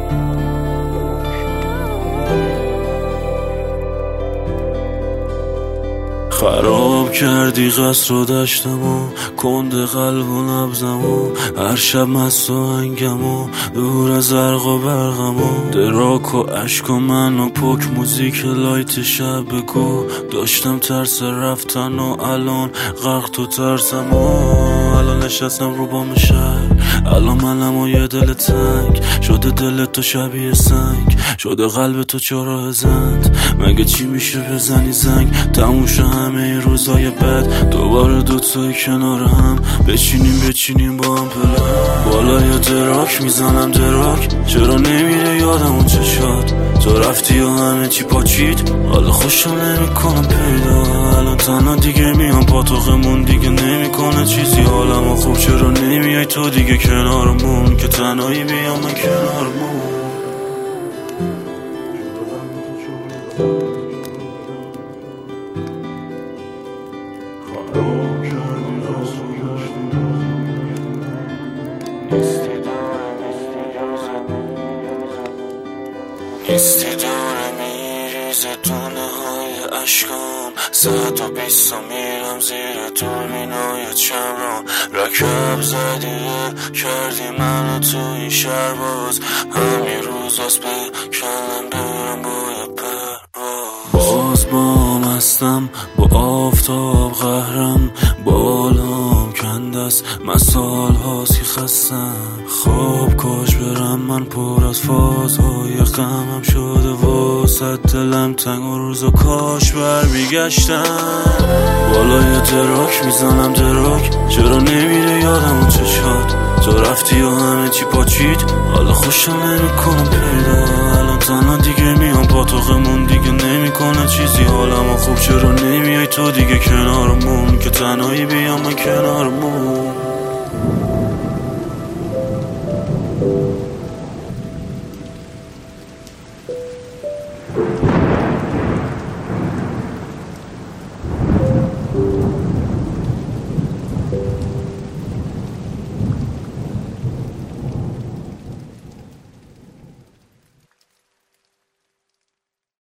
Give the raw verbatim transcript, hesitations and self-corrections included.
خراب کردی قصر و دشتمو، کند قلب و نبزمو، هر شب مست و انگمو، دور از زرق و برقمو، دراک و عشق و من و پک موزیک لایت شب بگو. داشتم ترس رفتن و الان غرق تو ترسمو. الان نشستم رو بام شهر، الان منم و یه دل تنگ شده، دل تو شبیه سنگ شده، قلب تو چرا زند. مگه چی میشه بزنی زنگ تموم شه همه روزای بد، دوباره دوتای کنار هم بچینیم بچینیم با هم پله. بالای دراک میزنم دراک، چرا نمیره یادم اون چشات؟ تو رفتی و همه چی پاچید، حالا خوشم نمیکنم پیدا. الان تنها دیگه میام پاتوقمون دیگه نمیکنه چیزی حالمو خوب. چرا نمیای تو دیگه کنارمون که تنهایی بیام من کنارمون؟ خراب کردی راست و گشتی، نیستی داره نیستی داره میریزه دونه های عشقام. صد و بیست میرم زیر دوربینای چمران. رکب زدی کردی منو تو این شهر باز، همین روز از به کلم برم باید پرواز. باز بام هستم با آفتاب قهرم، بالام کندست من سال هاست که خستم. خواب کاش برم من پر از فازهای غمم شده واسد دلم تنگ و روزا کاش بر بیگشتم. بالای دراک میزنم دراک، چرا نمیره یادم اون چشات؟ تو رفتی و همه چی پاچید، حالا خوشم نمیکنم پیدا. الان تنها دیگه میام پاتوقمون دیگه نمیکنه چیزی حالمو خوب. چرا نمیای تو دیگه کنارمون که تنهایی بیام من کنارمون؟